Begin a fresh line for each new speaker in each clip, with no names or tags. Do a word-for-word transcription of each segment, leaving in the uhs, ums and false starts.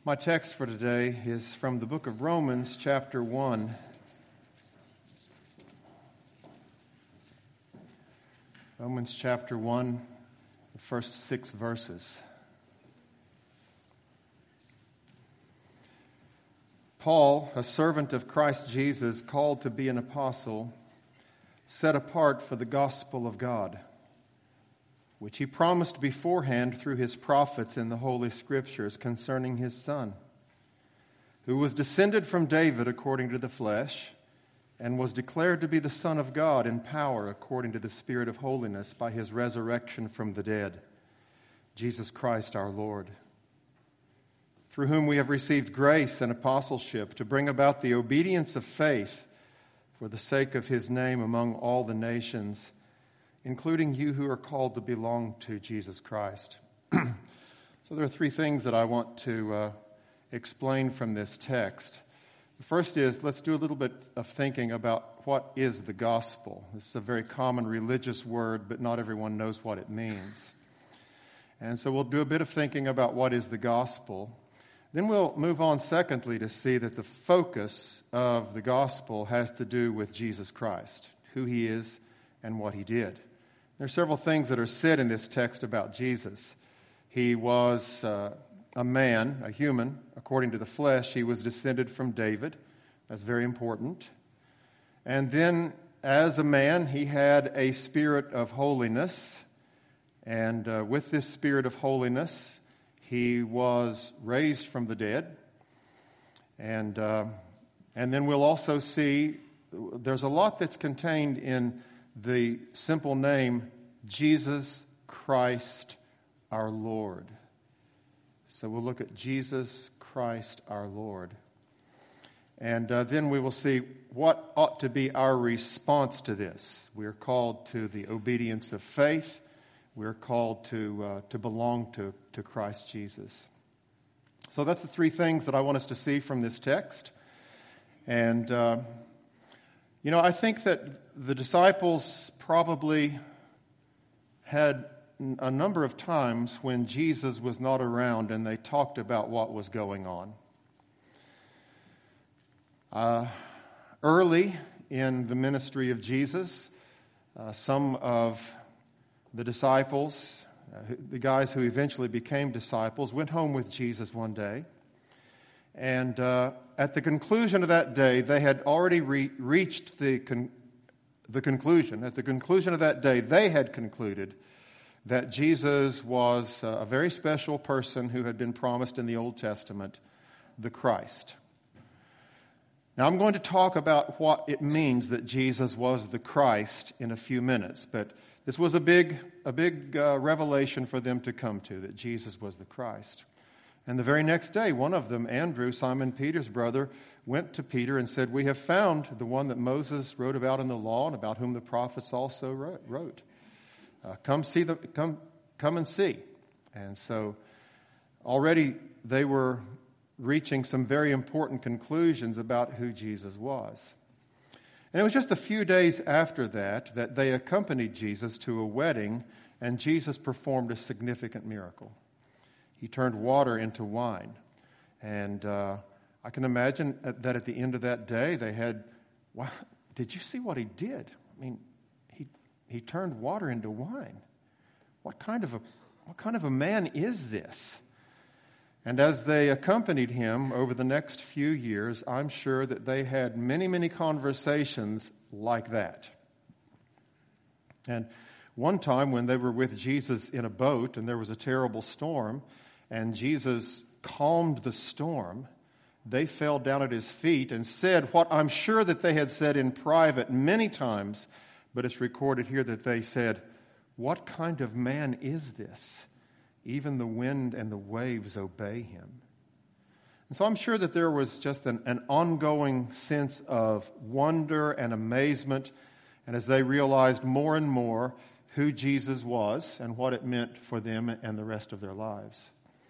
My text for today is from the book of Romans, chapter one. Romans chapter one, the first six verses. Paul, a servant of Christ Jesus, called to be an apostle, set apart for the gospel of God, which he promised beforehand through his prophets in the Holy Scriptures concerning his Son, who was descended from David according to the flesh, and was declared to be the Son of God in power according to the Spirit of holiness by his resurrection from the dead, Jesus Christ our Lord, through whom we have received grace and apostleship to bring about the obedience of faith for the sake of his name among all the nations, including you who are called to belong to Jesus Christ. So there are three things that I want to uh, explain from this text. The first is, let's do a little bit of thinking about what is the gospel. This is a very common religious word, but not everyone knows what it means. And so we'll do a bit of thinking about what is the gospel. Then we'll move on, secondly, to see that the focus of the gospel has to do with Jesus Christ, who he is and what he did. There are several things that are said in this text about Jesus. He was uh, a man, a human, according to the flesh. He was descended from David. That's very important. And then, as a man, he had a spirit of holiness. And uh, with this spirit of holiness, he was raised from the dead. And, uh, and then we'll also see there's a lot that's contained in the simple name, Jesus Christ our Lord. So we'll look at Jesus Christ our Lord. And uh, then we will see what ought to be our response to this. We are called to the obedience of faith. We are called to uh, to belong to, to Christ Jesus. So that's the three things that I want us to see from this text. And uh, You know, I think that the disciples probably had a number of times when Jesus was not around and they talked about what was going on. Uh, early in the ministry of Jesus, uh, some of the disciples, uh, the guys who eventually became disciples, went home with Jesus one day. And uh, at the conclusion of that day, they had already re- reached the con- the conclusion. At the conclusion of that day, they had concluded that Jesus was uh, a very special person who had been promised in the Old Testament, the Christ. Now, I'm going to talk about what it means that Jesus was the Christ in a few minutes, but this was a big, a big uh, revelation for them to come to, that Jesus was the Christ. And the very next day, one of them, Andrew, Simon Peter's brother, went to Peter and said, "We have found the one that Moses wrote about in the law and about whom the prophets also wrote. Uh, come see the come come and see." And so already they were reaching some very important conclusions about who Jesus was. And it was just a few days after that that they accompanied Jesus to a wedding, and Jesus performed a significant miracle. He turned water into wine. And uh, I can imagine that at the end of that day, they had, wow, did you see what he did? I mean, he he turned water into wine. What kind of a what kind of a man is this? And as they accompanied him over the next few years, I'm sure that they had many, many conversations like that. And one time when they were with Jesus in a boat and there was a terrible storm, and Jesus calmed the storm, they fell down at his feet and said what I'm sure that they had said in private many times, but it's recorded here that they said, "What kind of man is this? Even the wind and the waves obey him." And so I'm sure that there was just an, an ongoing sense of wonder and amazement, and as they realized more and more who Jesus was and what it meant for them and the rest of their lives.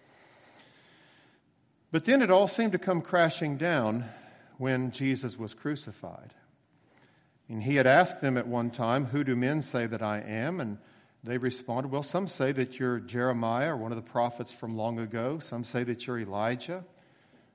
But then it all seemed to come crashing down when Jesus was crucified. And he had asked them at one time, "Who do men say that I am?" And they responded, "Well, some say that you're Jeremiah or one of the prophets from long ago. Some say that you're Elijah."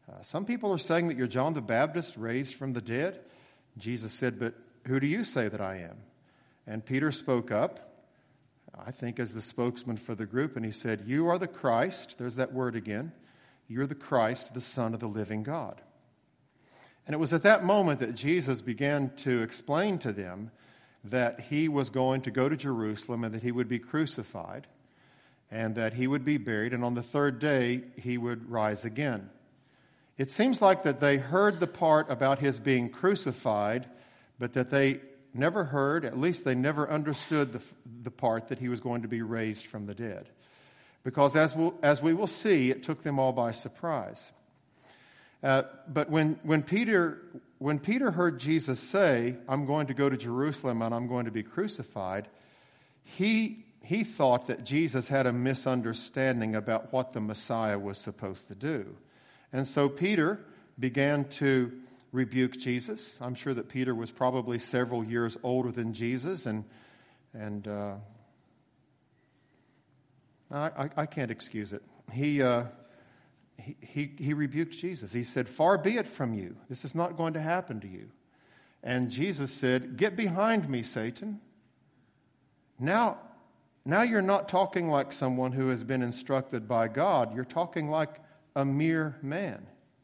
Uh, some people are saying that you're John the Baptist raised from the dead. Jesus said, but who do you say that I am? And Peter spoke up, I think as the spokesman for the group, and he said, you are the Christ. There's that word again. You're the Christ, the Son of the living God. And it was at that moment that Jesus began to explain to them that he was going to go to Jerusalem and that he would be crucified and that he would be buried, and on the third day he would rise again. It seems like that they heard the part about his being crucified, but that they never heard, at least they never understood the, the part that he was going to be raised from the dead. Because as, we'll, as we will see, it took them all by surprise. Uh, but when, when, Peter, when Peter heard Jesus say, I'm going to go to Jerusalem and I'm going to be crucified, he, he thought that Jesus had a misunderstanding about what the Messiah was supposed to do. And so Peter began to rebuke Jesus. I'm sure that Peter was probably several years older than Jesus, and and uh, I, I can't excuse it. He, uh, he he he rebuked Jesus. He said, "Far be it from you. This is not going to happen to you." And Jesus said, "Get behind me, Satan. Now, now you're not talking like someone who has been instructed by God. You're talking like a mere man."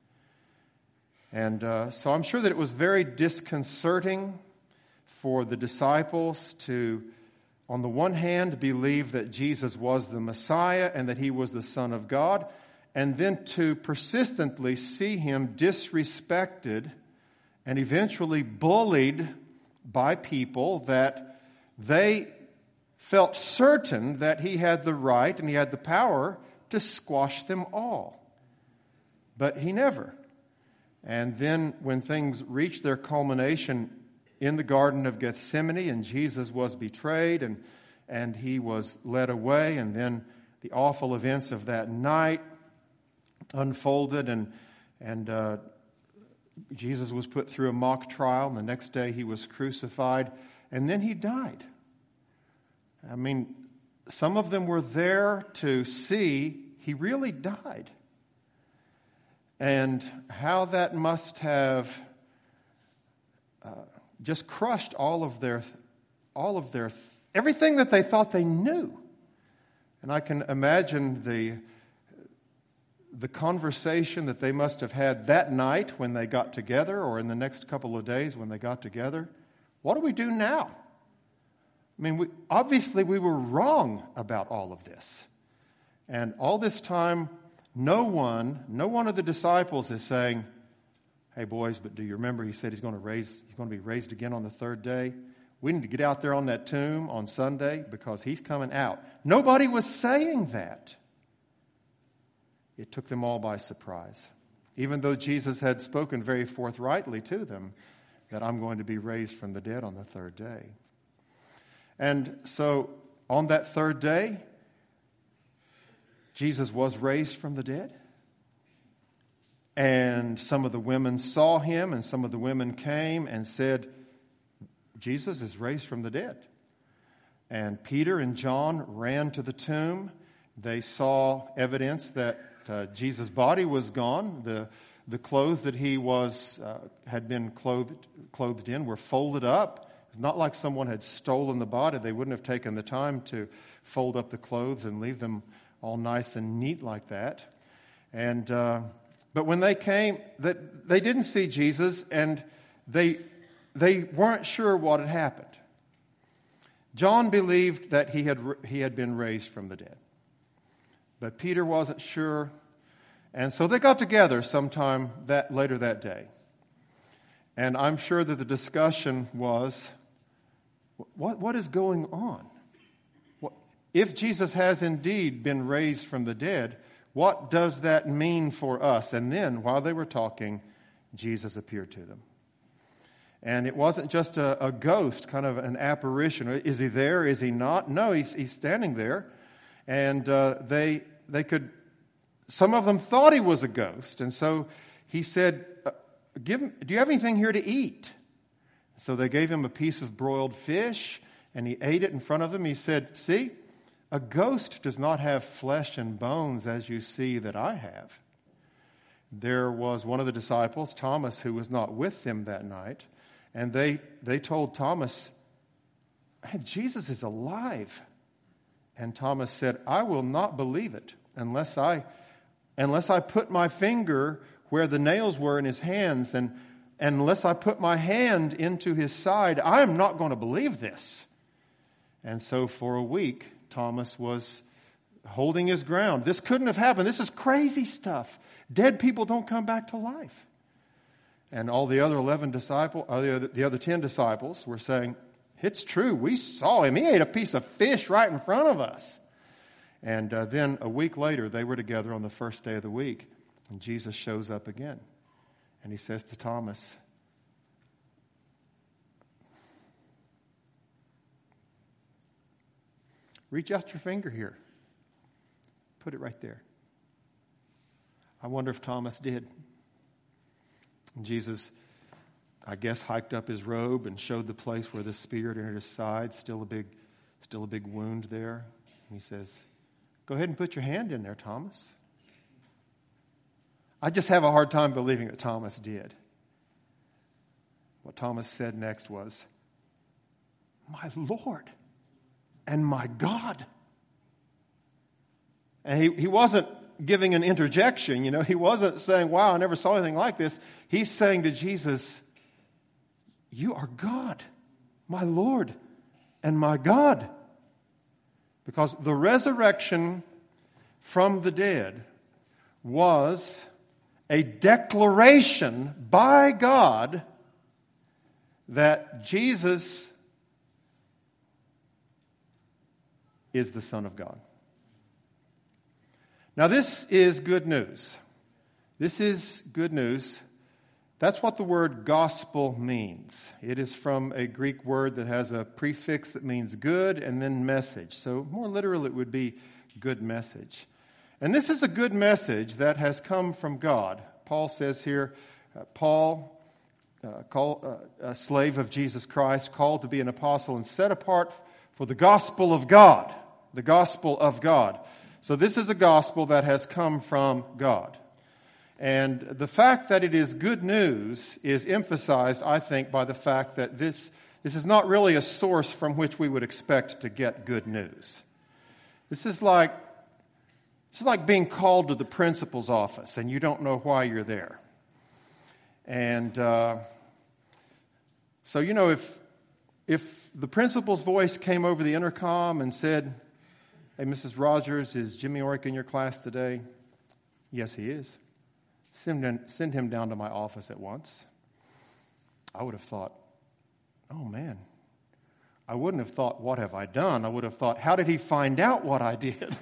And uh, so I'm sure that it was very disconcerting for the disciples to, on the one hand, believe that Jesus was the Messiah and that he was the Son of God, and then to persistently see him disrespected and eventually bullied by people that they felt certain that he had the right and he had the power to squash them all. But he never. And then when things reached their culmination in the Garden of Gethsemane and Jesus was betrayed and, and he was led away, and then the awful events of that night unfolded, and, and uh, Jesus was put through a mock trial, and the next day he was crucified, and then he died. I mean, some of them were there to see he really died. And how that must have uh, just crushed all of their, all of their, everything that they thought they knew. And I can imagine the, the conversation that they must have had that night when they got together, or in the next couple of days when they got together. What do we do now? I mean, we, obviously we were wrong about all of this. And all this time, No one, no one of the disciples is saying, "Hey boys, but do you remember he said he's going to raise, he's going to be raised again on the third day? We need to get out there on that tomb on Sunday because he's coming out." Nobody was saying that. It took them all by surprise. Even though Jesus had spoken very forthrightly to them that I'm going to be raised from the dead on the third day. And so on that third day, Jesus was raised from the dead, and some of the women saw him, and some of the women came and said, "Jesus is raised from the dead." And Peter and John ran to the tomb. They saw evidence that uh, Jesus' body was gone. The, the clothes that he was uh, had been clothed, clothed in were folded up. It's not like someone had stolen the body. They wouldn't have taken the time to fold up the clothes and leave them all nice and neat like that. And uh, but when they came, that they didn't see Jesus, and they they weren't sure what had happened. John believed that he had he had been raised from the dead, but Peter wasn't sure, and so they got together sometime that later that day. And I'm sure that the discussion was, what what is going on? If Jesus has indeed been raised from the dead, what does that mean for us? And then, while they were talking, Jesus appeared to them. And it wasn't just a, a ghost, kind of an apparition. Is he there? Is he not? No, he's, he's standing there. And uh, they they could, some of them thought he was a ghost. And so he said, uh, "Give him, do you have anything here to eat?" So they gave him a piece of broiled fish, and he ate it in front of them. He said, "See, a ghost does not have flesh and bones as you see that I have." there was one of the disciples, Thomas, who was not with them that night, and they they told Thomas, hey, Jesus is alive. And Thomas said, I will not believe it unless I unless I put my finger where the nails were in his hands, and, and unless I put my hand into his side, I am not going to believe this. And so for a week, Thomas was holding his ground. This couldn't have happened. This is crazy stuff. Dead people don't come back to life. And all the other eleven disciples, uh, the, other, the other ten disciples were saying, it's true. We saw him. He ate a piece of fish right in front of us. And uh, then a week later, they were together on the first day of the week. And Jesus shows up again. And he says to Thomas, reach out your finger here. Put it right there. I wonder if Thomas did. And Jesus, I guess, hiked up his robe and showed the place where the spear entered his side. Still a big, still a big wound there. And he says, go ahead and put your hand in there, Thomas. I just have a hard time believing that Thomas did. What Thomas said next was, my Lord and my God. And he, he wasn't giving an interjection, you know. He wasn't saying, wow, I never saw anything like this. He's saying to Jesus, you are God, my Lord and my God. Because the resurrection from the dead was a declaration by God that Jesus is the Son of God. Now, this is good news. This is good news. That's what the word gospel means. It is from a Greek word that has a prefix that means good and then message. So more literal, it would be good message. And this is a good message that has come from God. Paul says here, uh, Paul, uh, call, uh, a slave of Jesus Christ, called to be an apostle and set apart for the gospel of God. The gospel of God. So this is a gospel that has come from God. And the fact that it is good news is emphasized, I think, by the fact that this, this is not really a source from which we would expect to get good news. This is like, this is like being called to the principal's office and you don't know why you're there. And uh, so, you know, if, if the principal's voice came over the intercom and said, hey, Missus Rogers, is Jimmy Orick in your class today? Yes, he is. Send him, send him down to my office at once. I would have thought, oh, man. I wouldn't have thought, what have I done? I would have thought, how did he find out what I did?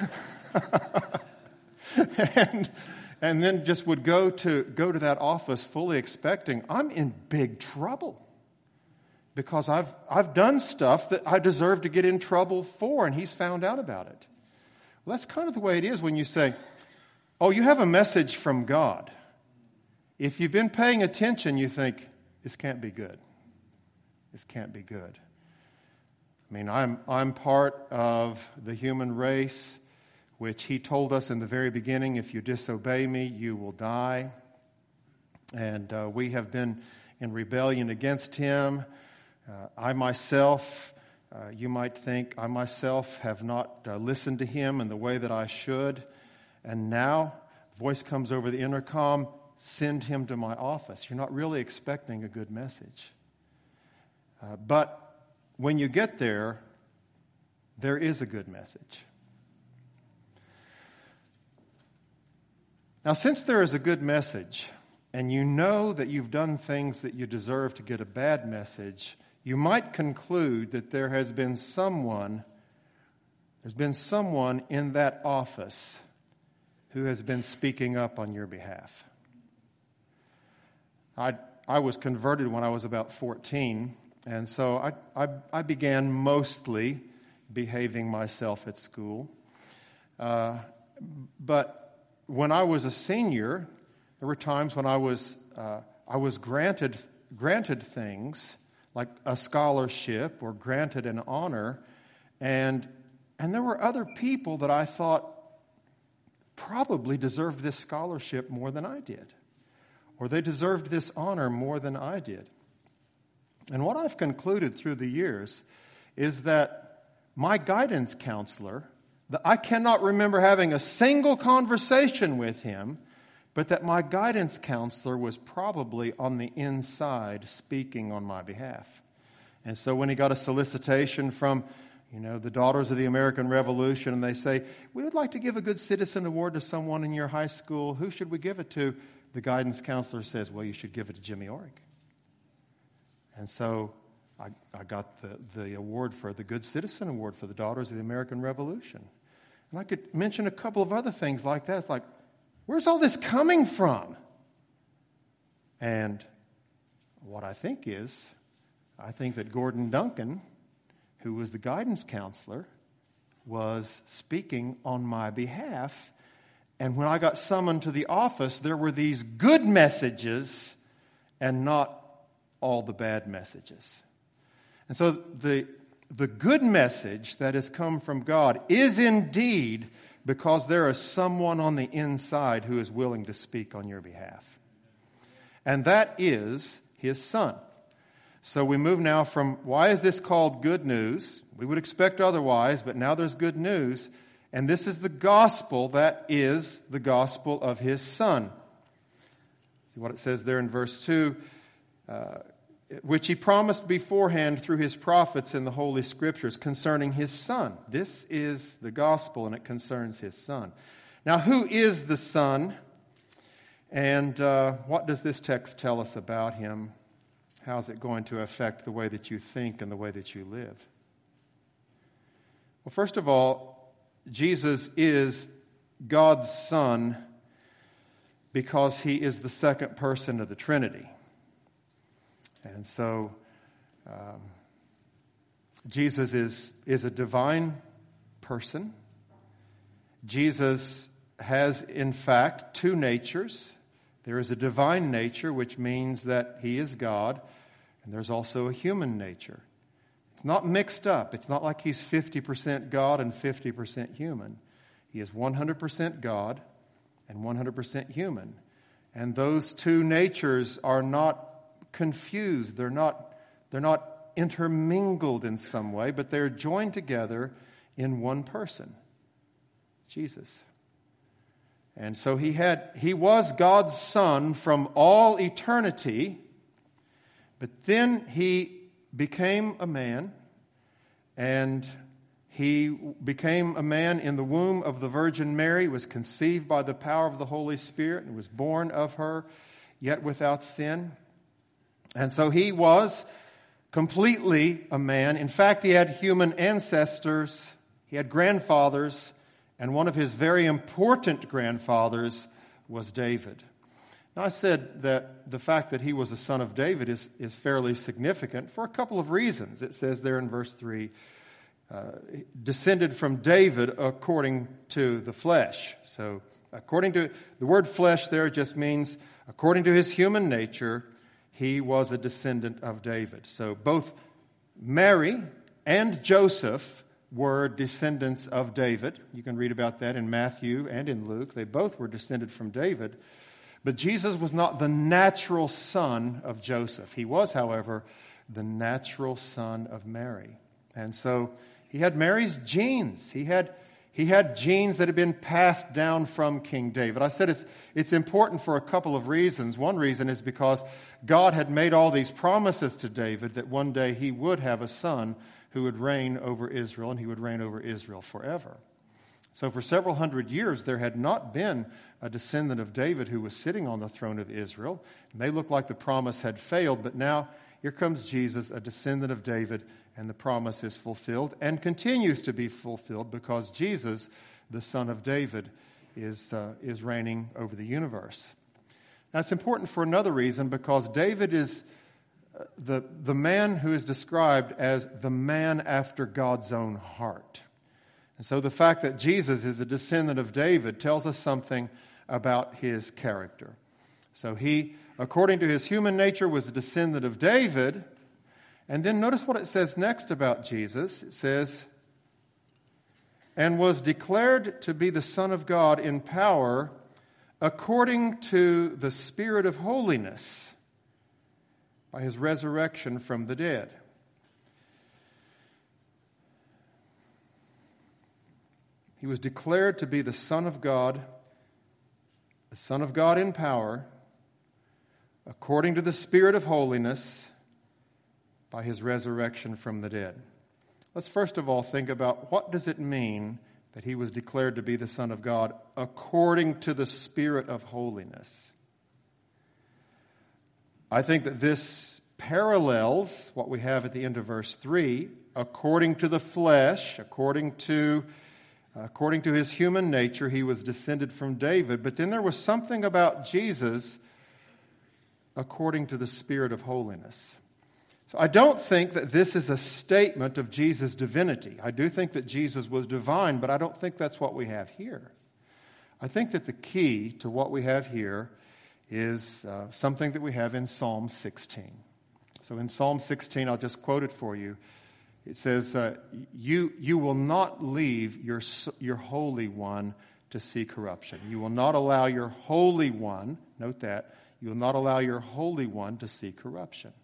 and, and then just would go to, go to that office fully expecting, I'm in big trouble. Because I've I've done stuff that I deserve to get in trouble for, and he's found out about it. Well, that's kind of the way it is when you say, oh, you have a message from God. If you've been paying attention, you think, this can't be good. This can't be good. I mean, I'm I'm part of the human race, which he told us in the very beginning, if you disobey me, you will die. And uh, we have been in rebellion against him. Uh, I myself, uh, you might think, I myself have not uh, listened to him in the way that I should. And now, voice comes over the intercom, send him to my office. You're not really expecting a good message. Uh, but when you get there, there is a good message. Now, since there is a good message, and you know that you've done things that you deserve to get a bad message, you might conclude that there has been someone, there's been someone in that office who has been speaking up on your behalf. I I was converted when I was about fourteen, and so I I, I began mostly behaving myself at school. Uh, but when I was a senior, there were times when I was uh, I was granted granted things like a scholarship or granted an honor, and and there were other people that I thought probably deserved this scholarship more than I did, or they deserved this honor more than I did. And what I've concluded through the years is that my guidance counselor, that I cannot remember having a single conversation with him, but that my guidance counselor was probably on the inside speaking on my behalf. And so when he got a solicitation from, you know, the Daughters of the American Revolution, and they say, we would like to give a Good Citizen Award to someone in your high school, who should we give it to? The guidance counselor says, well, you should give it to Jimmy Orrick. And so I, I got the, the award for the Good Citizen Award for the Daughters of the American Revolution. And I could mention a couple of other things like that. It's like, where's all this coming from? And what I think is, I think that Gordon Duncan, who was the guidance counselor, was speaking on my behalf. And when I got summoned to the office, there were these good messages and not all the bad messages. And so the, the good message that has come from God is indeed because there is someone on the inside who is willing to speak on your behalf. And that is His Son. So we move now from, why is this called good news? We would expect otherwise, but now there's good news. And this is the gospel that is the gospel of His Son. See what it says there in verse two. Uh, which He promised beforehand through His prophets in the Holy Scriptures concerning His Son. This is the gospel, and it concerns His Son. Now, who is the Son? And uh, what does this text tell us about Him? How is it going to affect the way that you think and the way that you live? Well, first of all, Jesus is God's Son because He is the second person of the Trinity. And so um, Jesus is, is a divine person. Jesus has, in fact, two natures. There is a divine nature, which means that He is God, and there's also a human nature. It's not mixed up. It's not like He's fifty percent God and fifty percent human. He is one hundred percent God and one hundred percent human. And those two natures are not confused. They're not, they're not intermingled in some way, but they're joined together in one person, Jesus. And so he had he was God's Son from all eternity, but then He became a man, and He became a man in the womb of the Virgin Mary, was conceived by the power of the Holy Spirit, and was born of her, yet without sin. And so He was completely a man. In fact, He had human ancestors. He had grandfathers. And one of His very important grandfathers was David. Now, I said that the fact that He was a son of David is, is fairly significant for a couple of reasons. It says there in verse three, uh, descended from David according to the flesh. So according to, the word flesh there just means according to His human nature, He was a descendant of David. So both Mary and Joseph were descendants of David. You can read about that in Matthew and in Luke. They both were descended from David. But Jesus was not the natural son of Joseph. He was, however, the natural son of Mary. And so He had Mary's genes. He had He had genes that had been passed down from King David. I said it's, it's important for a couple of reasons. One reason is because God had made all these promises to David that one day he would have a son who would reign over Israel, and he would reign over Israel forever. So for several hundred years, there had not been a descendant of David who was sitting on the throne of Israel. It may look like the promise had failed, but now here comes Jesus, a descendant of David, and the promise is fulfilled and continues to be fulfilled because Jesus, the son of David, is, uh, is reigning over the universe. Now, it's important for another reason, because David is uh, the, the man who is described as the man after God's own heart. And so the fact that Jesus is a descendant of David tells us something about His character. So He, according to His human nature, was a descendant of David. And then notice what it says next about Jesus. It says, and was declared to be the Son of God in power according to the Spirit of holiness by his resurrection from the dead. He was declared to be the Son of God, the Son of God in power, according to the Spirit of holiness by his resurrection from the dead. Let's first of all think about what does it mean that he was declared to be the Son of God according to the Spirit of holiness. I think that this parallels what we have at the end of verse three, according to the flesh, according to according to his human nature, he was descended from David. But then there was something about Jesus according to the Spirit of holiness. So I don't think that this is a statement of Jesus' divinity. I do think that Jesus was divine, but I don't think that's what we have here. I think that the key to what we have here is uh, something that we have in Psalm sixteen. So in Psalm sixteen, I'll just quote it for you. It says, uh, you, you will not leave your, your Holy One to see corruption. You will not allow your Holy One, note that, you will not allow your Holy One to see corruption.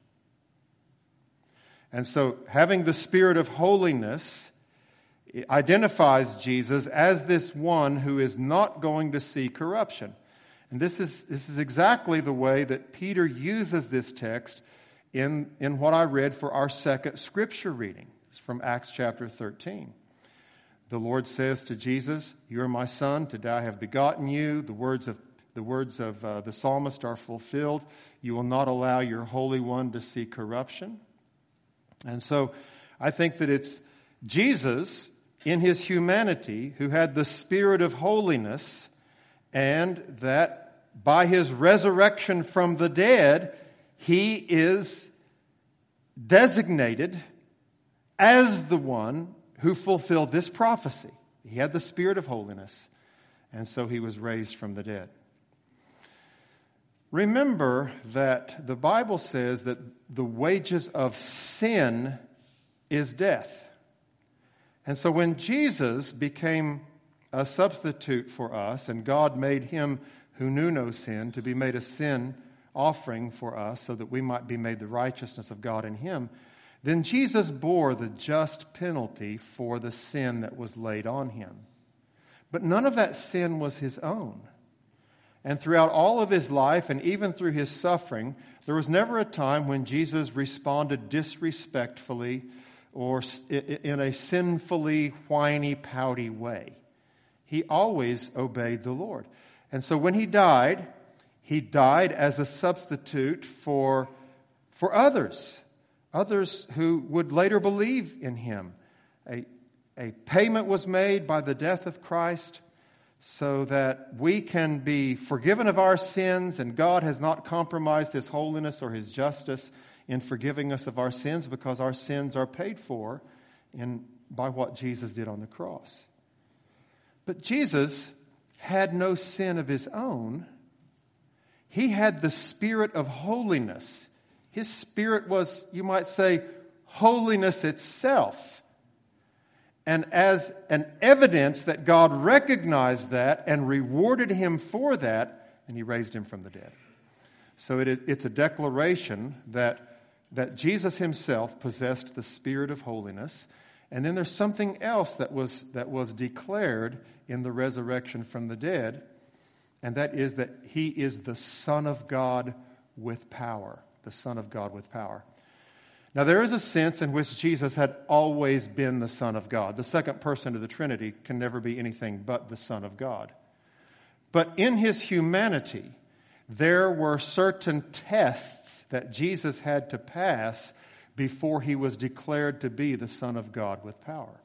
And so having the Spirit of holiness identifies Jesus as this one who is not going to see corruption. And this is, this is exactly the way that Peter uses this text in, in what I read for our second scripture reading. It's from Acts chapter thirteen. The Lord says to Jesus, "You are my son, today I have begotten you." The words of The words of uh, the psalmist are fulfilled. You will not allow your Holy One to see corruption. And so I think that it's Jesus in his humanity who had the Spirit of holiness, and that by his resurrection from the dead, he is designated as the one who fulfilled this prophecy. He had the Spirit of holiness, and so he was raised from the dead. Remember that the Bible says that the wages of sin is death. And so when Jesus became a substitute for us, and God made him who knew no sin to be made a sin offering for us so that we might be made the righteousness of God in him, then Jesus bore the just penalty for the sin that was laid on him. But none of that sin was his own. And throughout all of his life, and even through his suffering, there was never a time when Jesus responded disrespectfully or in a sinfully whiny, pouty way. He always obeyed the Lord. And so when he died, he died as a substitute for, for others, others who would later believe in him. A, a payment was made by the death of Christ, so that we can be forgiven of our sins, and God has not compromised his holiness or his justice in forgiving us of our sins, because our sins are paid for in by what Jesus did on the cross. But Jesus had no sin of his own. He had the Spirit of holiness. His Spirit was, you might say, holiness itself. And as an evidence that God recognized that and rewarded him for that, and he raised him from the dead. So it, it's a declaration that, that Jesus himself possessed the Spirit of holiness. And then there's something else that was, that was declared in the resurrection from the dead, and that is that he is the Son of God with power. The Son of God with power. Now, there is a sense in which Jesus had always been the Son of God. The second person of the Trinity can never be anything but the Son of God. But in his humanity, there were certain tests that Jesus had to pass before he was declared to be the Son of God with power.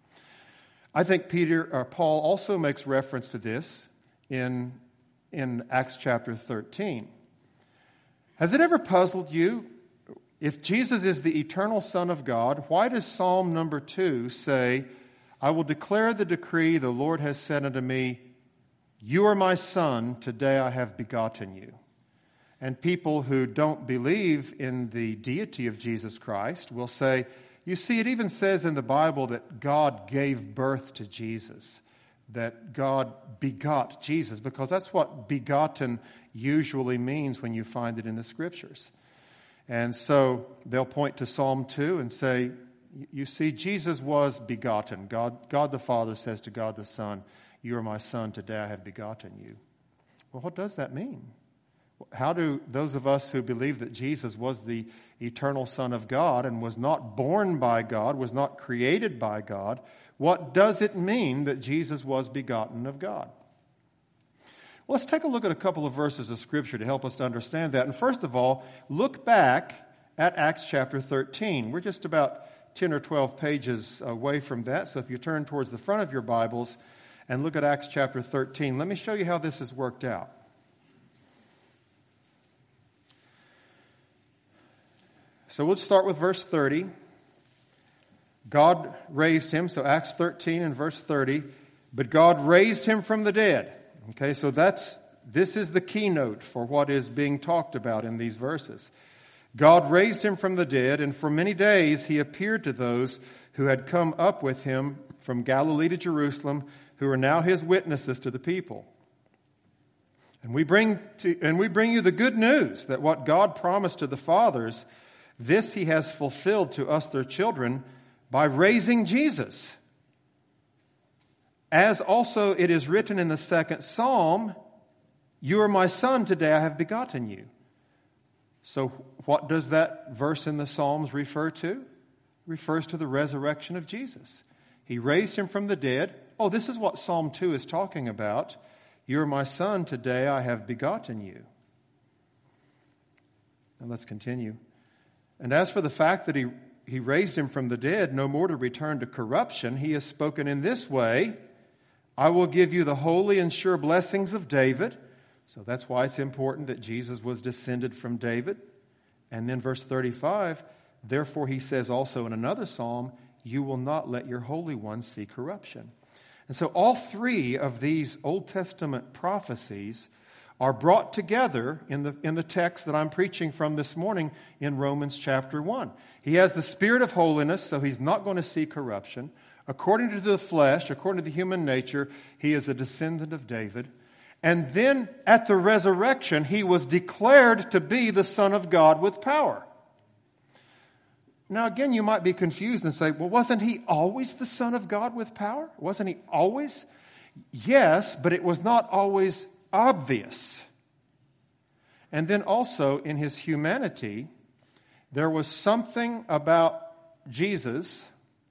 I think Peter or Paul also makes reference to this in, in Acts chapter thirteen. Has it ever puzzled you? If Jesus is the eternal Son of God, why does Psalm number two say, "I will declare the decree the Lord has said unto me, you are my Son, today I have begotten you"? And people who don't believe in the deity of Jesus Christ will say, You see, it even says in the Bible that God gave birth to Jesus, that God begot Jesus, because that's what begotten usually means when you find it in the Scriptures. And so they'll point to Psalm two and say, you see, Jesus was begotten. God, God the Father says to God the Son, "You are my Son, today I have begotten you." Well, what does that mean? How do those of us who believe that Jesus was the eternal Son of God and was not born by God, was not created by God, what does it mean that Jesus was begotten of God? Well, let's take a look at a couple of verses of Scripture to help us to understand that. And first of all, look back at Acts chapter thirteen. We're just about ten or twelve pages away from that. So if you turn towards the front of your Bibles and look at Acts chapter thirteen, let me show you how this has worked out. So we'll start with verse thirty. God raised him, so Acts thirteen and verse thirty, but God raised him from the dead. Okay, so that's this is the keynote for what is being talked about in these verses. God raised him from the dead, and for many days he appeared to those who had come up with him from Galilee to Jerusalem, who are now his witnesses to the people. And we bring to, and we bring you the good news that what God promised to the fathers, this he has fulfilled to us, their children, by raising Jesus. As also it is written in the second psalm, "You are my son, today I have begotten you." So what does that verse in the Psalms refer to? It refers to the resurrection of Jesus. He raised him from the dead. Oh, this is what Psalm two is talking about. "You are my son, today I have begotten you." Now let's continue. "And as for the fact that he, he raised him from the dead, no more to return to corruption, he has spoken in this way, 'I will give you the holy and sure blessings of David.'" So that's why it's important that Jesus was descended from David. And then verse thirty-five, "Therefore he says also in another psalm, 'You will not let your Holy One see corruption.'" And so all three of these Old Testament prophecies are brought together in the, in the text that I'm preaching from this morning in Romans chapter one. He has the Spirit of holiness, so he's not going to see corruption. According to the flesh, according to the human nature, he is a descendant of David. And then at the resurrection, he was declared to be the Son of God with power. Now again, you might be confused and say, well, wasn't he always the Son of God with power? Wasn't he always? Yes, but it was not always obvious. And then also in his humanity, there was something about Jesus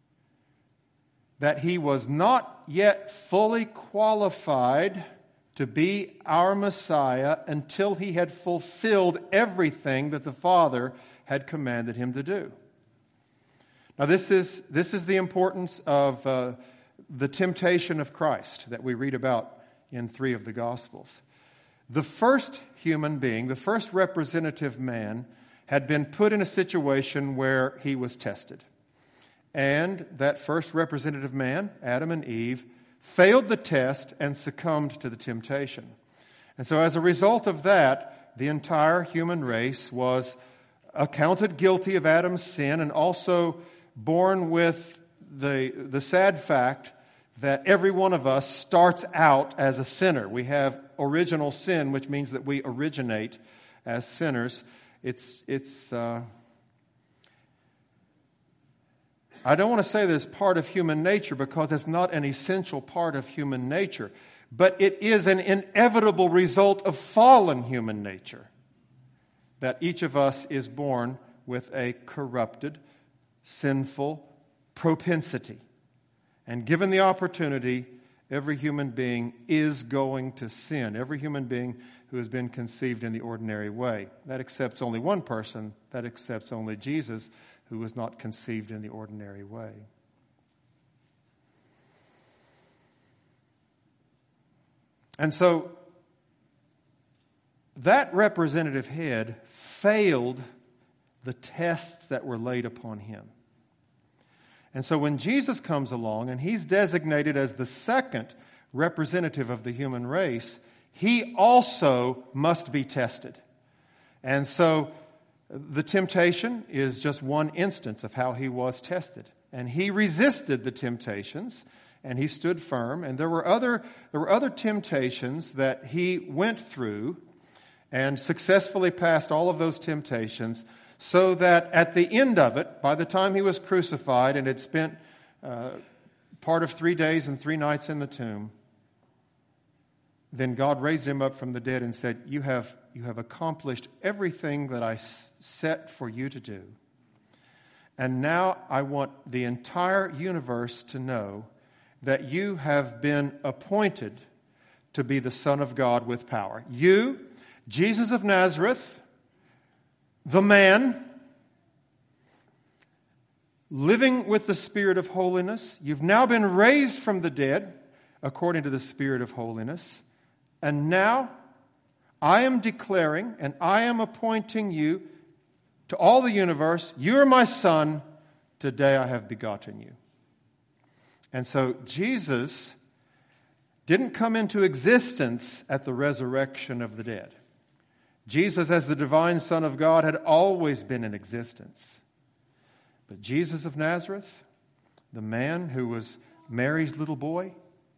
that he was not yet fully qualified to be our Messiah until he had fulfilled everything that the Father had commanded him to do. Now this is this is the importance of uh, the temptation of Christ that we read about in three of the Gospels. The first human being, the first representative man, had been put in a situation where he was tested. And that first representative man, Adam and Eve, failed the test and succumbed to the temptation. And so as a result of that, the entire human race was accounted guilty of Adam's sin and also born with the, the sad fact that every one of us starts out as a sinner. We have original sin, which means that we originate as sinners. It's, it's, uh, I don't want to say that it's part of human nature because it's not an essential part of human nature, but it is an inevitable result of fallen human nature that each of us is born with a corrupted, sinful propensity. And given the opportunity, every human being is going to sin. Every human being who has been conceived in the ordinary way. That accepts only one person. That accepts only Jesus, who was not conceived in the ordinary way. And so, that representative head failed the tests that were laid upon him. And so when Jesus comes along and he's designated as the second representative of the human race, he also must be tested. And so The temptation is just one instance of how he was tested. And he resisted the temptations, and he stood firm. And there were other, there were other temptations that he went through and successfully passed all of those temptations, so that at the end of it, by the time he was crucified and had spent uh, part of three days and three nights in the tomb, then God raised him up from the dead and said, you have, you have accomplished everything that I s- set for you to do. And now I want the entire universe to know that you have been appointed to be the Son of God with power. You, Jesus of Nazareth, the man, living with the Spirit of holiness, you've now been raised from the dead according to the Spirit of holiness. And now I am declaring and I am appointing you to all the universe. You are my Son. Today I have begotten you. And so Jesus didn't come into existence at the resurrection of the dead. Jesus, as the divine Son of God, had always been in existence. But Jesus of Nazareth, the man who was Mary's little boy,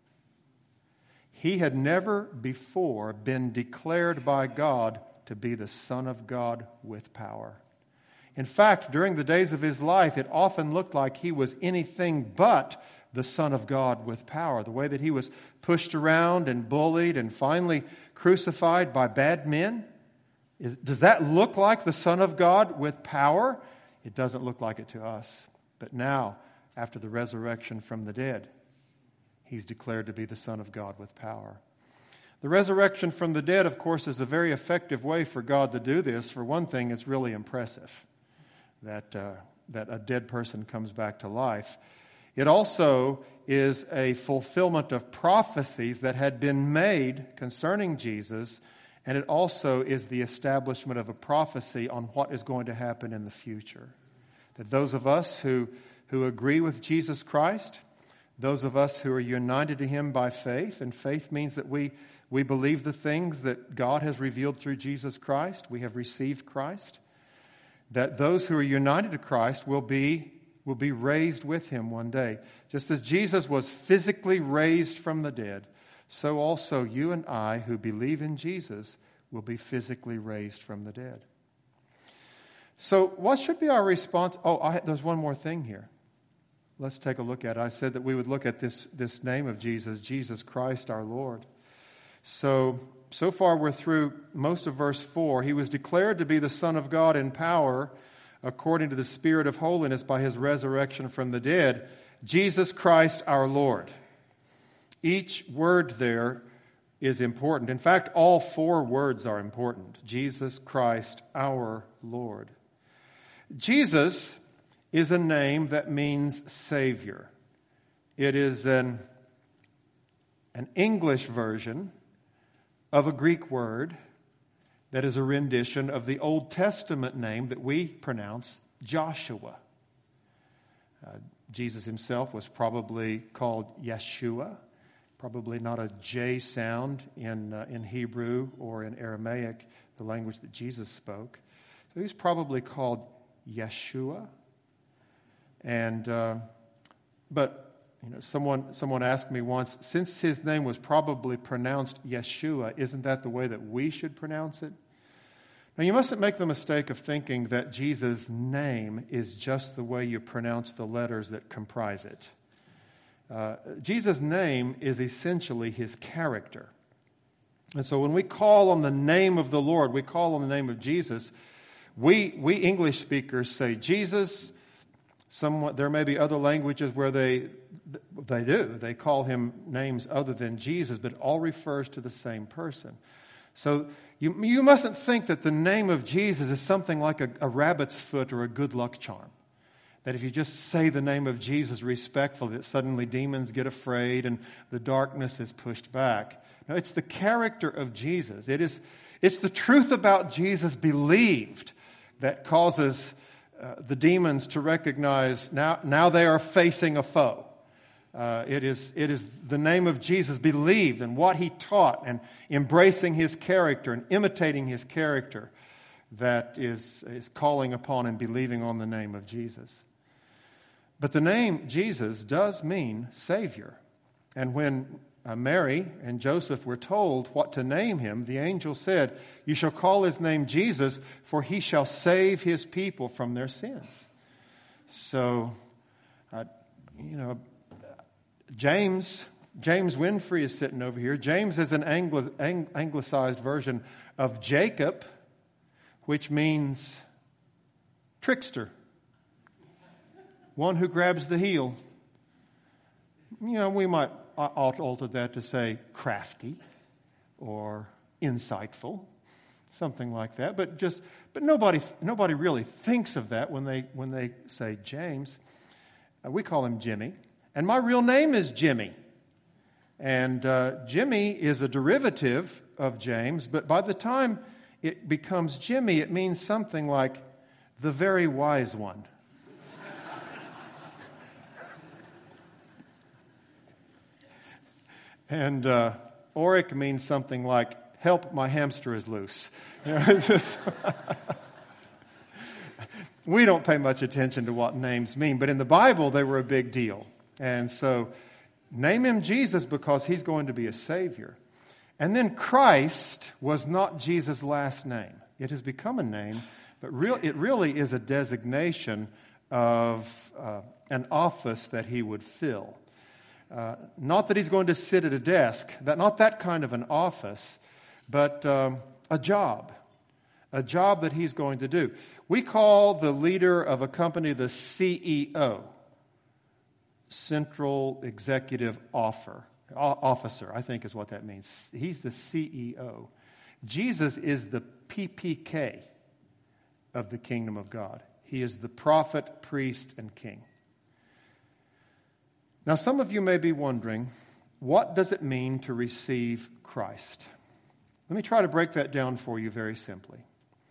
he had never before been declared by God to be the Son of God with power. In fact, during the days of his life, it often looked like he was anything but the Son of God with power. The way that he was pushed around and bullied and finally crucified by bad men. Is, does that look like the Son of God with power? It doesn't look like it to us. But now, after the resurrection from the dead, he's declared to be the Son of God with power. The resurrection from the dead, of course, is a very effective way for God to do this. For one thing, it's really impressive that, uh, that a dead person comes back to life. It also is a fulfillment of prophecies that had been made concerning Jesus, and it also is the establishment of a prophecy on what is going to happen in the future. That those of us who, who agree with Jesus Christ, those of us who are united to him by faith, and faith means that we, we believe the things that God has revealed through Jesus Christ, we have received Christ, that those who are united to Christ will be will be raised with him one day. Just as Jesus was physically raised from the dead, so also you and I who believe in Jesus will be physically raised from the dead. So what should be our response? Oh, I, there's one more thing here. Let's take a look at it. I said that we would look at this, this name of Jesus, Jesus Christ our Lord. So, so far we're through most of verse four. He was declared to be the Son of God in power according to the Spirit of holiness by his resurrection from the dead, Jesus Christ our Lord. Each word there is important. In fact, all four words are important. Jesus Christ our Lord. Jesus is a name that means Savior. It is an, an English version of a Greek word that is a rendition of the Old Testament name that we pronounce Joshua. Uh, Jesus himself was probably called Yeshua, probably not a J sound in uh, in Hebrew or in Aramaic, the language that Jesus spoke. So he's probably called Yeshua. And uh, but you know, someone someone asked me once, since his name was probably pronounced Yeshua, isn't that the way that we should pronounce it? Now, you mustn't make the mistake of thinking that Jesus' name is just the way you pronounce the letters that comprise it. Uh, Jesus' name is essentially his character. And so when we call on the name of the Lord, we call on the name of Jesus, we we English speakers say Jesus. Somewhat, there may be other languages where they they do. They call him names other than Jesus, but it all refers to the same person. So you you mustn't think that the name of Jesus is something like a, a rabbit's foot or a good luck charm. That if you just say the name of Jesus respectfully, that suddenly demons get afraid and the darkness is pushed back. No, it's the character of Jesus. It is it's the truth about Jesus believed that causes Uh, the demons to recognize now, now they are facing a foe. Uh, it is it is the name of Jesus believed and what he taught and embracing his character and imitating his character that is, is calling upon and believing on the name of Jesus. But the name Jesus does mean Savior. And when uh, Mary and Joseph were told what to name him, the angel said, "You shall call his name Jesus, for he shall save his people from their sins." So, uh, you know, James James Winfrey is sitting over here. James is an Angli- ang- anglicized version of Jacob, which means trickster, one who grabs the heel. You know, we might alter that to say crafty or insightful, something like that. But just, but nobody, nobody really thinks of that when they when they say James. Uh, we call him Jimmy, and my real name is Jimmy. And uh, Jimmy is a derivative of James, but by the time it becomes Jimmy, it means something like the very wise one. And uh, Oric means something like, help, my hamster is loose. We don't pay much attention to what names mean, but in the Bible, they were a big deal. And so, name him Jesus because he's going to be a Savior. And then Christ was not Jesus' last name. It has become a name, but real, it really is a designation of uh, an office that he would fill. Uh, not that he's going to sit at a desk, that not that kind of an office, but um, a job, a job that he's going to do. We call the leader of a company the C E O, Central Executive Offer, Officer, I think is what that means. He's the C E O. Jesus is the P P K of the kingdom of God. He is the prophet, priest, and king. Now, some of you may be wondering, what does it mean to receive Christ? Let me try to break that down for you very simply.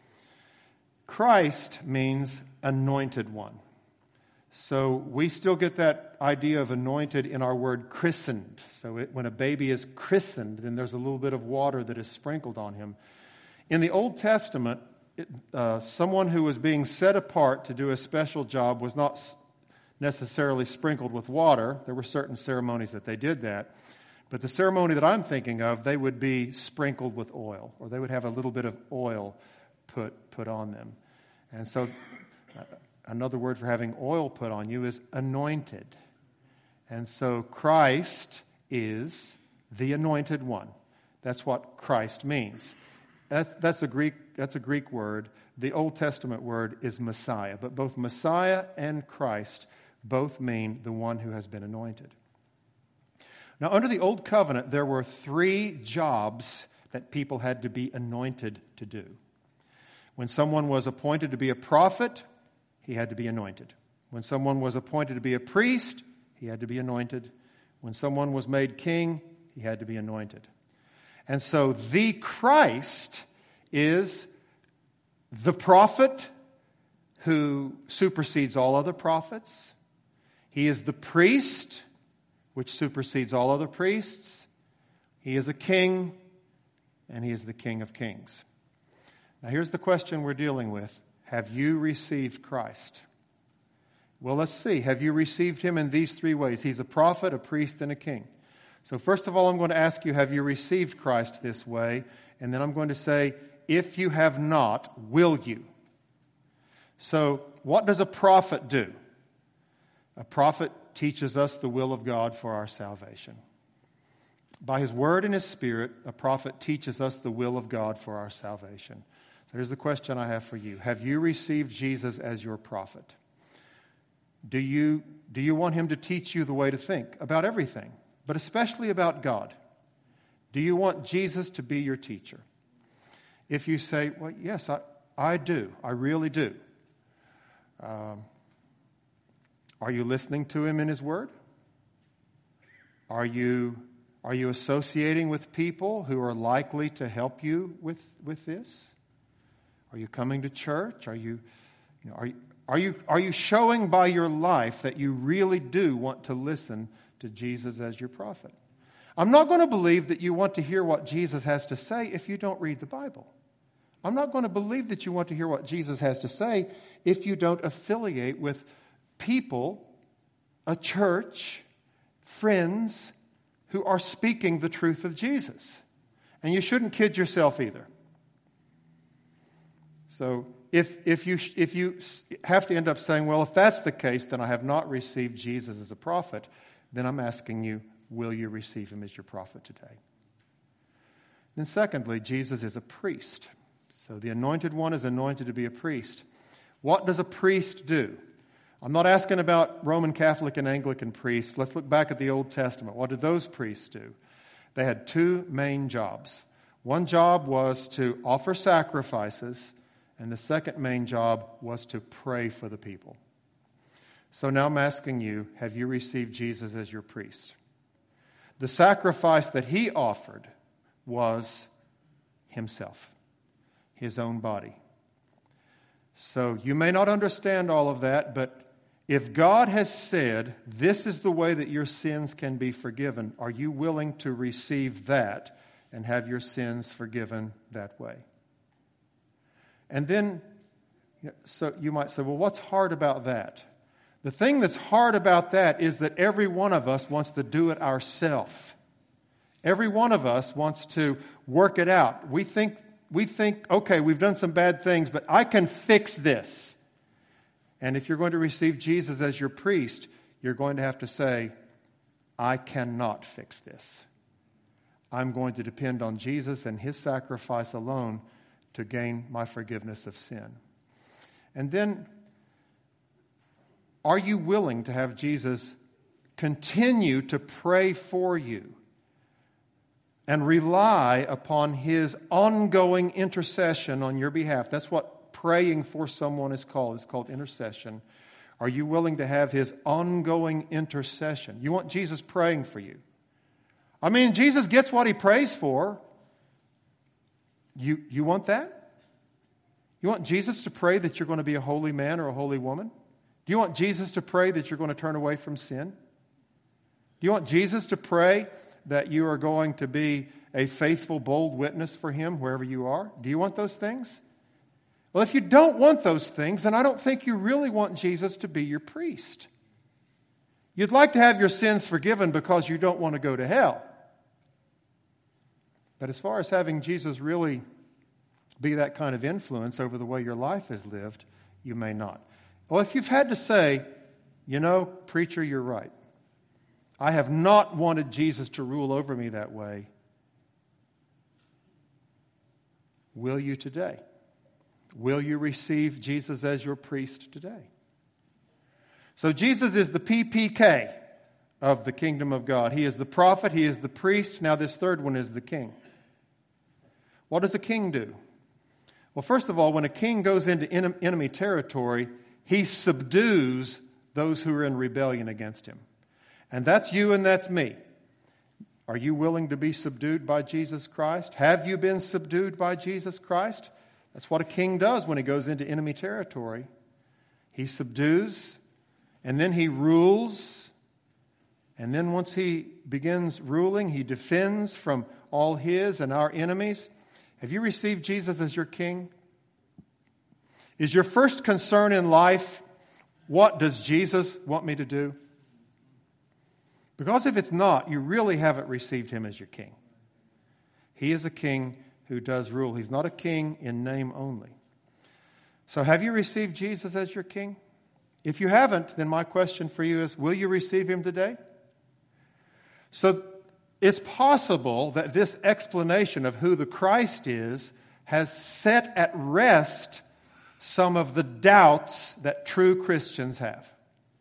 Christ means anointed one. So we still get that idea of anointed in our word christened. So it, when a baby is christened, then there's a little bit of water that is sprinkled on him. In the Old Testament, it, uh, someone who was being set apart to do a special job was not necessarily sprinkled with water. There were certain ceremonies that they did that. But the ceremony that I'm thinking of, they would be sprinkled with oil, or they would have a little bit of oil put put on them. And so uh, another word for having oil put on you is anointed. And so Christ is the anointed one. That's what Christ means. That's, that's a Greek, that's a Greek word. The Old Testament word is Messiah. But both Messiah and Christ both mean the one who has been anointed. Now, under the Old Covenant, there were three jobs that people had to be anointed to do. When someone was appointed to be a prophet, he had to be anointed. When someone was appointed to be a priest, he had to be anointed. When someone was made king, he had to be anointed. And so the Christ is the prophet who supersedes all other prophets. He is the priest, which supersedes all other priests. He is a king, and he is the King of Kings. Now here's the question we're dealing with. Have you received Christ? Well, let's see. Have you received him in these three ways? He's a prophet, a priest, and a king. So first of all, I'm going to ask you, have you received Christ this way? And then I'm going to say, if you have not, will you? So what does a prophet do? A prophet teaches us the will of God for our salvation. By his word and his spirit, a prophet teaches us the will of God for our salvation. So here's the question I have for you. Have you received Jesus as your prophet? Do you, do you want him to teach you the way to think about everything, but especially about God? Do you want Jesus to be your teacher? If you say, well, yes, I, I do. I really do. Um, are you listening to him in his word? Are you, are you associating with people who are likely to help you with, with this? Are you coming to church? Are you, you know, are you, are you, are you showing by your life that you really do want to listen to Jesus as your prophet? I'm not going to believe that you want to hear what Jesus has to say if you don't read the Bible. I'm not going to believe that you want to hear what Jesus has to say if you don't affiliate with people, a church, friends who are speaking the truth of Jesus. And you shouldn't kid yourself either. So if if you if you have to end up saying, well, if that's the case, then I have not received Jesus as a prophet, then I'm asking you, will you receive him as your prophet today? Then secondly, Jesus is a priest. So the anointed one is anointed to be a priest. What does a priest do? I'm not asking about Roman Catholic and Anglican priests. Let's look back at the Old Testament. What did those priests do? They had two main jobs. One job was to offer sacrifices, and the second main job was to pray for the people. So now I'm asking you, have you received Jesus as your priest? The sacrifice that he offered was himself, his own body. So you may not understand all of that, but if God has said, this is the way that your sins can be forgiven, are you willing to receive that and have your sins forgiven that way? And then, so you might say, well, what's hard about that? The thing that's hard about that is that every one of us wants to do it ourselves. Every one of us wants to work it out. We think, we think, okay, we've done some bad things, but I can fix this. And if you're going to receive Jesus as your priest, you're going to have to say, I cannot fix this. I'm going to depend on Jesus and his sacrifice alone to gain my forgiveness of sin. And then, are you willing to have Jesus continue to pray for you and rely upon his ongoing intercession on your behalf? That's what praying for someone is called. It's called intercession. Are you willing to have his ongoing intercession? You want Jesus praying for you. I mean, Jesus gets what he prays for. You, you want that? You want Jesus to pray that you're going to be a holy man or a holy woman? Do you want Jesus to pray that you're going to turn away from sin? Do you want Jesus to pray that you are going to be a faithful, bold witness for him wherever you are? Do you want those things? Well, if you don't want those things, then I don't think you really want Jesus to be your priest. You'd like to have your sins forgiven because you don't want to go to hell. But as far as having Jesus really be that kind of influence over the way your life is lived, you may not. Well, if you've had to say, you know, preacher, you're right. I have not wanted Jesus to rule over me that way. Will you today? Will you receive Jesus as your priest today? So Jesus is the P P K of the kingdom of God. He is the prophet. He is the priest. Now this third one is the king. What does a king do? Well, first of all, when a king goes into enemy territory, he subdues those who are in rebellion against him. And that's you and that's me. Are you willing to be subdued by Jesus Christ? Have you been subdued by Jesus Christ? That's what a king does when he goes into enemy territory. He subdues, and then he rules. And then once he begins ruling, he defends from all his and our enemies. Have you received Jesus as your king? Is your first concern in life, what does Jesus want me to do? Because if it's not, you really haven't received him as your king. He is a king who does rule. He's not a king in name only. So have you received Jesus as your king? If you haven't, then my question for you is, will you receive him today? So it's possible that this explanation of who the Christ is has set at rest some of the doubts that true Christians have.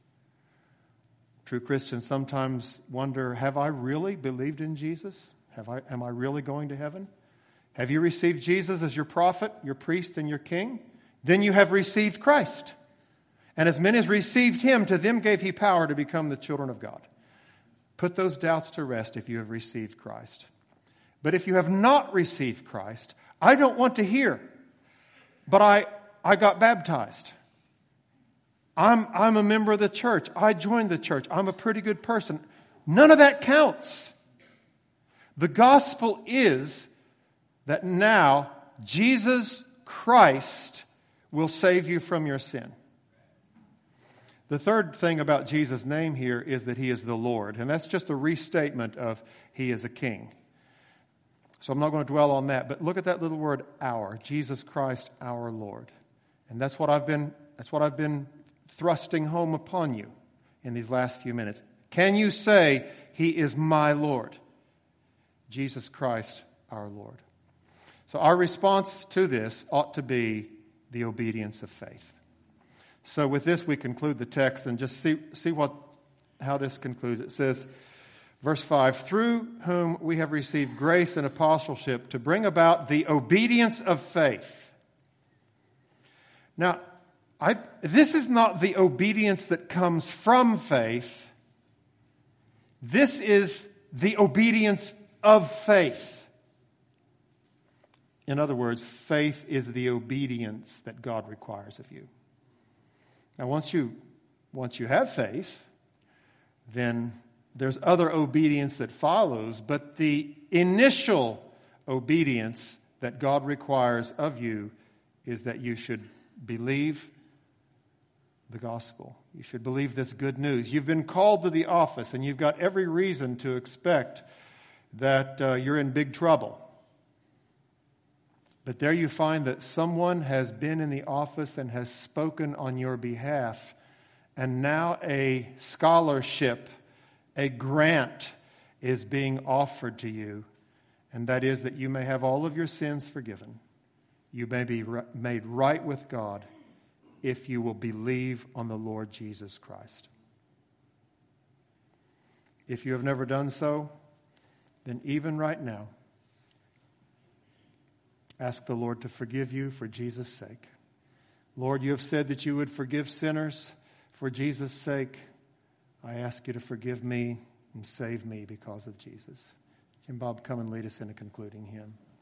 True Christians sometimes wonder, have I really believed in Jesus? Have I, am I really going to heaven? Have you received Jesus as your prophet, your priest, and your king? Then you have received Christ. And as many as received him, to them gave he power to become the children of God. Put those doubts to rest if you have received Christ. But if you have not received Christ, I don't want to hear, but I, I got baptized. I'm, I'm a member of the church. I joined the church. I'm a pretty good person. None of that counts. The gospel is that now Jesus Christ will save you from your sin. The third thing about Jesus' name here is that he is the Lord. And that's just a restatement of he is a king. So I'm not going to dwell on that. But look at that little word, our. Jesus Christ, our Lord. And that's what I've been, that's what I've been thrusting home upon you in these last few minutes. Can you say, he is my Lord? Jesus Christ, our Lord. So our response to this ought to be the obedience of faith. So with this, we conclude the text and just see, see what how this concludes. It says, verse five, through whom we have received grace and apostleship to bring about the obedience of faith. Now, I, this is not the obedience that comes from faith. This is the obedience of faith. In other words, faith is the obedience that God requires of you. Now, once you, once you have faith, then there's other obedience that follows, but the initial obedience that God requires of you is that you should believe the gospel. You should believe this good news. You've been called to the office, and you've got every reason to expect that uh, you're in big trouble. But there you find that someone has been in the office and has spoken on your behalf, and now a scholarship, a grant is being offered to you, and that is that you may have all of your sins forgiven. You may be made right with God if you will believe on the Lord Jesus Christ. If you have never done so, then even right now, ask the Lord to forgive you for Jesus' sake. Lord, you have said that you would forgive sinners for Jesus' sake. I ask you to forgive me and save me because of Jesus. Jim Bob, come and lead us in a concluding hymn.